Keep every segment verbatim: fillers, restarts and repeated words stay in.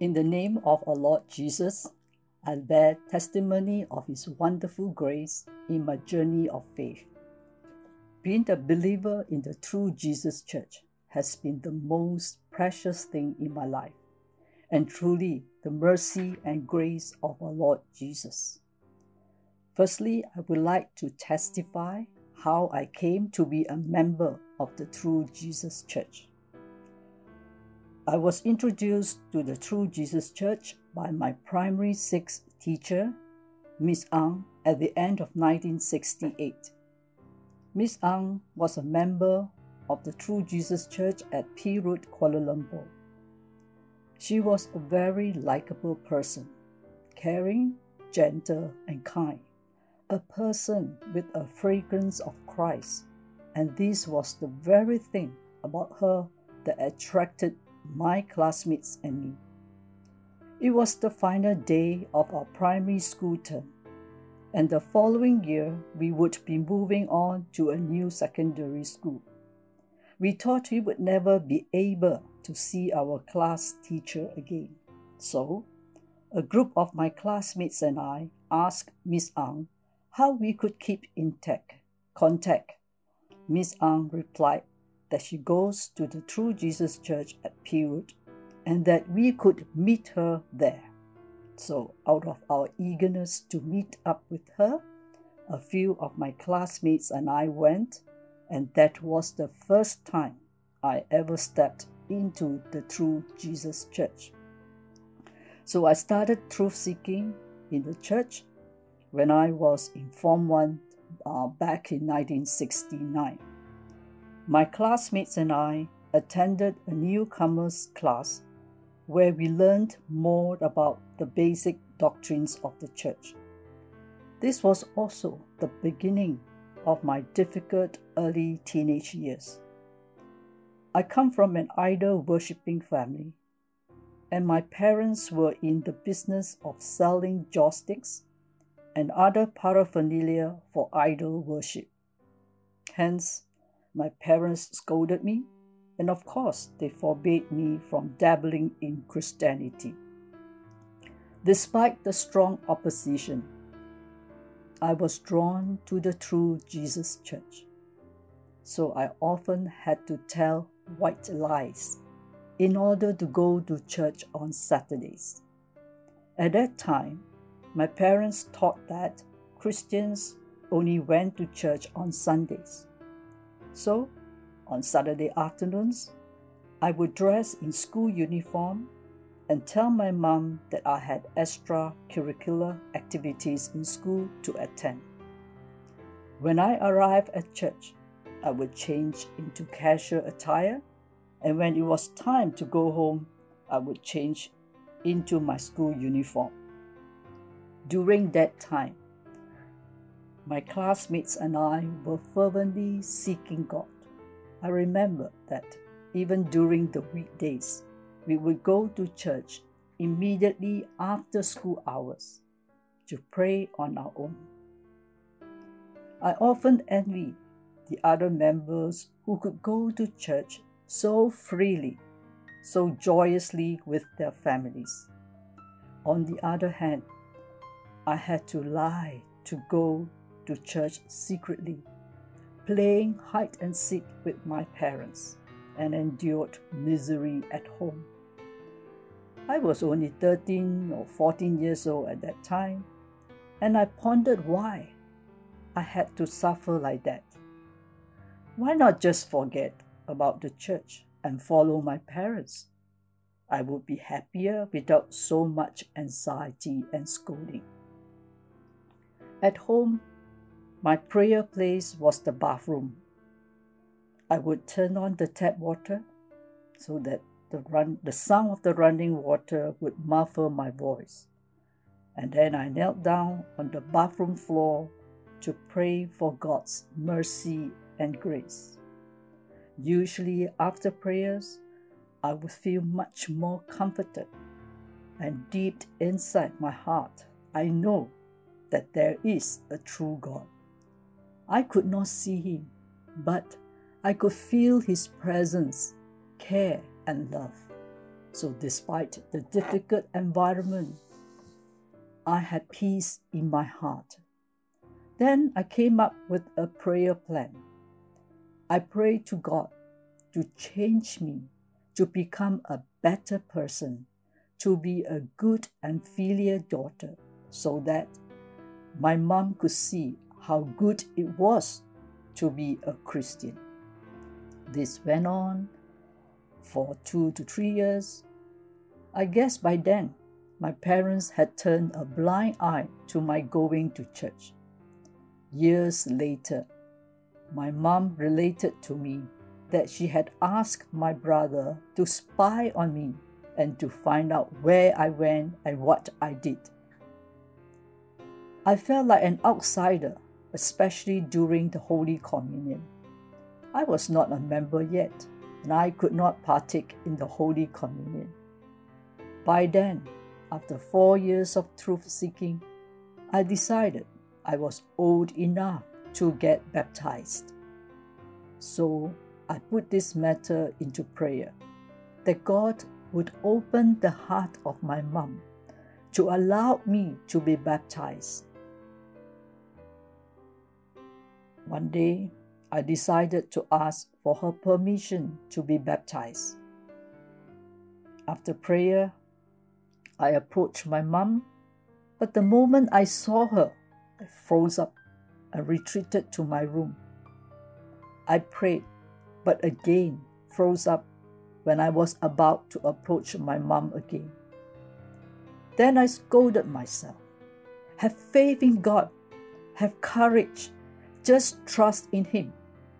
In the name of our Lord Jesus, I bear testimony of His wonderful grace in my journey of faith. Being a believer in the true Jesus Church has been the most precious thing in my life, and truly the mercy and grace of our Lord Jesus. Firstly, I would like to testify how I came to be a member of the True Jesus Church. I was introduced to the True Jesus Church by my primary six teacher, Miss Ang, at the end of nineteen sixty-eight. Miss Ang was a member of the True Jesus Church at P Road, Kuala Lumpur. She was a very likable person, caring, gentle, and kind, a person with a fragrance of Christ, and this was the very thing about her that attracted my classmates and me. It was the final day of our primary school term, and the following year we would be moving on to a new secondary school. We thought we would never be able to see our class teacher again. So, a group of my classmates and I asked Miss Ang how we could keep in contact. Miss Ang replied that she goes to the True Jesus Church at P Road and that we could meet her there. So, out of our eagerness to meet up with her, a few of my classmates and I went, and that was the first time I ever stepped into the True Jesus Church. So I started truth seeking in the church when I was in Form one uh, back in nineteen sixty-nine. My classmates and I attended a newcomers class where we learned more about the basic doctrines of the church. This was also the beginning of my difficult early teenage years. I come from an idol-worshipping family, and my parents were in the business of selling joysticks and other paraphernalia for idol worship. Hence, my parents scolded me, and of course, they forbade me from dabbling in Christianity. Despite the strong opposition, I was drawn to the True Jesus Church. So I often had to tell white lies in order to go to church on Saturdays. At that time, my parents taught that Christians only went to church on Sundays. So, on Saturday afternoons, I would dress in school uniform and tell my mom that I had extracurricular activities in school to attend. When I arrived at church, I would change into casual attire, and when it was time to go home, I would change into my school uniform. During that time, my classmates and I were fervently seeking God. I remember that even during the weekdays, we would go to church immediately after school hours to pray on our own. I often envied the other members who could go to church so freely, so joyously with their families. On the other hand, I had to lie to go to church secretly, playing hide and seek with my parents, and endured misery at home. I was only thirteen or fourteen years old at that time, and I pondered why I had to suffer like that. Why not just forget about the church and follow my parents? I would be happier without so much anxiety and scolding. At home, my prayer place was the bathroom. I would turn on the tap water so that the, run, the sound of the running water would muffle my voice. And then I knelt down on the bathroom floor to pray for God's mercy and grace. Usually after prayers, I would feel much more comforted, and deep inside my heart, I know that there is a true God. I could not see Him, but I could feel His presence, care, and love. So despite the difficult environment, I had peace in my heart. Then I came up with a prayer plan. I prayed to God to change me, to become a better person, to be a good and filial daughter, so that my mom could see how good it was to be a Christian. This went on for two to three years. I guess by then, my parents had turned a blind eye to my going to church. Years later, my mom related to me that she had asked my brother to spy on me and to find out where I went and what I did. I felt like an outsider, especially during the Holy Communion. I was not a member yet, and I could not partake in the Holy Communion. By then, after four years of truth-seeking, I decided I was old enough to get baptized. So I put this matter into prayer, that God would open the heart of my mom to allow me to be baptized. One day, I decided to ask for her permission to be baptized. After prayer, I approached my mom, but the moment I saw her, I froze up and retreated to my room. I prayed, but again froze up when I was about to approach my mom again. Then I scolded myself. Have faith in God. Have courage. Just trust in Him.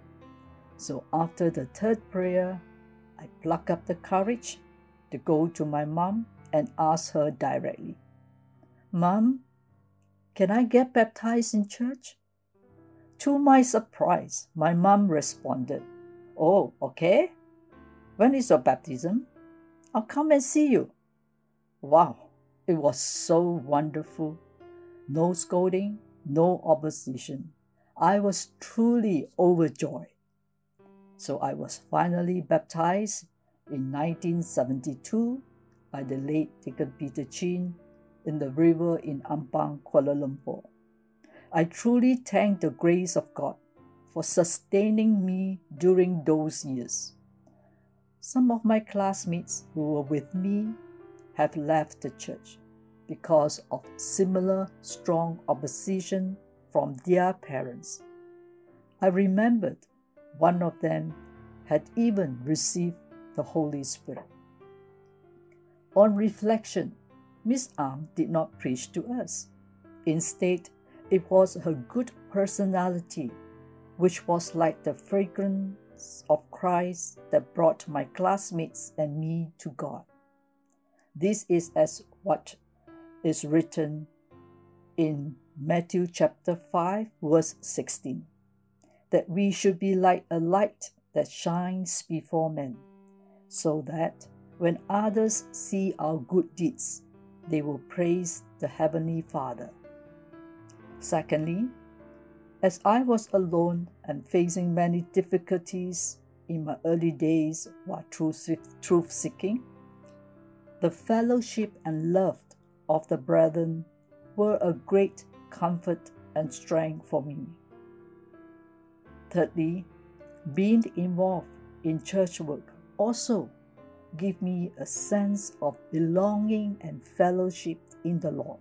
So after the third prayer, I plucked up the courage to go to my mom and ask her directly, Mom, can I get baptized in church? To my surprise, my mom responded, Oh, okay. When is your baptism? I'll come and see you. Wow, it was so wonderful. No scolding, no opposition. I was truly overjoyed. So I was finally baptized in nineteen seventy-two by the late Deacon Peter Chin in the river in Ampang, Kuala Lumpur. I truly thank the grace of God for sustaining me during those years. Some of my classmates who were with me have left the church because of similar strong opposition from their parents. I remembered one of them had even received the Holy Spirit. On reflection, Miss Ang did not preach to us. Instead, it was her good personality, which was like the fragrance of Christ, that brought my classmates and me to God. This is as what is written in Matthew chapter five, verse sixteen, that we should be like a light that shines before men, so that when others see our good deeds, they will praise the Heavenly Father. Secondly, as I was alone and facing many difficulties in my early days while truth-seeking, the fellowship and love of the brethren were a great comfort and strength for me. Thirdly, being involved in church work also gave me a sense of belonging and fellowship in the Lord.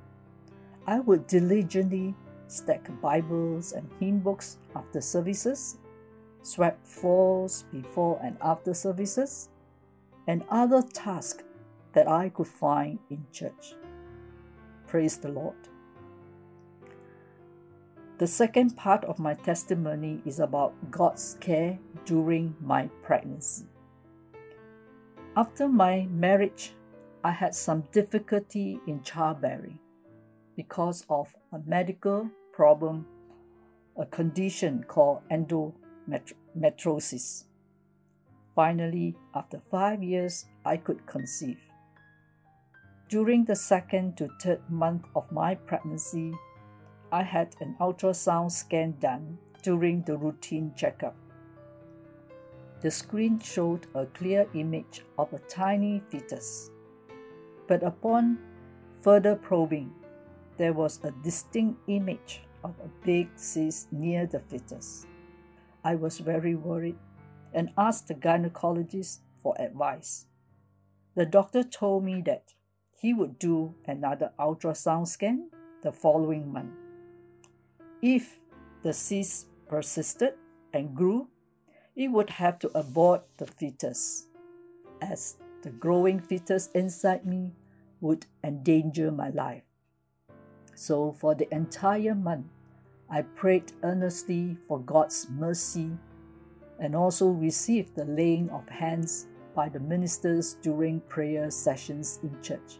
I would diligently stack Bibles and hymn books after services, sweep floors before and after services, and other tasks that I could find in church. Praise the Lord. The second part of my testimony is about God's care during my pregnancy. After my marriage, I had some difficulty in childbearing because of a medical problem, a condition called endometriosis. Finally, after five years, I could conceive. During the second to third month of my pregnancy, I had an ultrasound scan done during the routine checkup. The screen showed a clear image of a tiny fetus. But upon further probing, there was a distinct image of a big cyst near the fetus. I was very worried and asked the gynecologist for advice. The doctor told me that he would do another ultrasound scan the following month. If the cyst persisted and grew, he would have to abort the fetus, as the growing fetus inside me would endanger my life. So for the entire month, I prayed earnestly for God's mercy and also received the laying of hands by the ministers during prayer sessions in church.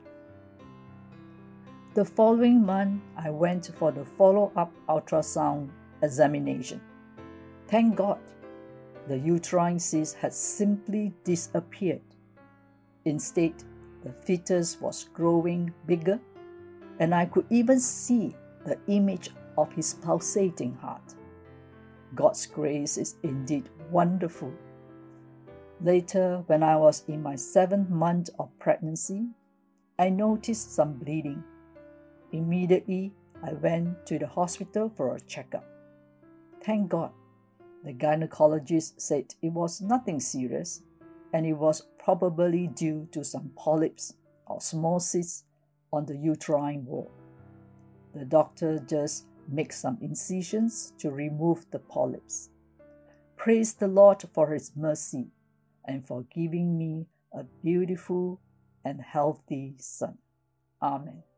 The following month, I went for the follow-up ultrasound examination. Thank God, the uterine cyst had simply disappeared. Instead, the fetus was growing bigger, and I could even see the image of his pulsating heart. God's grace is indeed wonderful. Later, when I was in my seventh month of pregnancy, I noticed some bleeding. Immediately, I went to the hospital for a checkup. Thank God, the gynecologist said it was nothing serious, and it was probably due to some polyps or small cysts on the uterine wall. The doctor just made some incisions to remove the polyps. Praise the Lord for His mercy and for giving me a beautiful and healthy son. Amen.